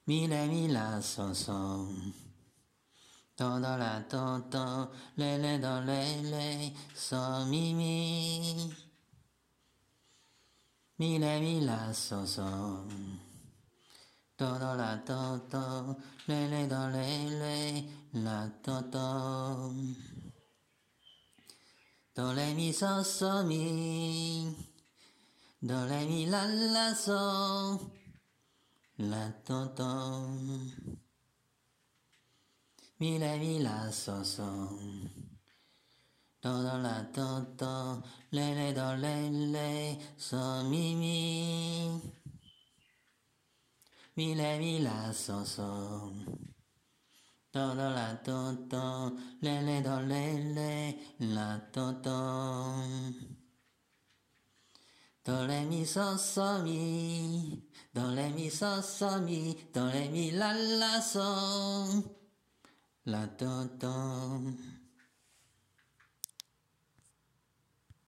mi re mi la so do la do le do le so mi re mi la so do la do le do le la do re mi so mi do re mi la so la do mi re mi la so do la do le do le so mi re mi la so do la do le do le la do re mi so mi do re mi so mi do re mi la so la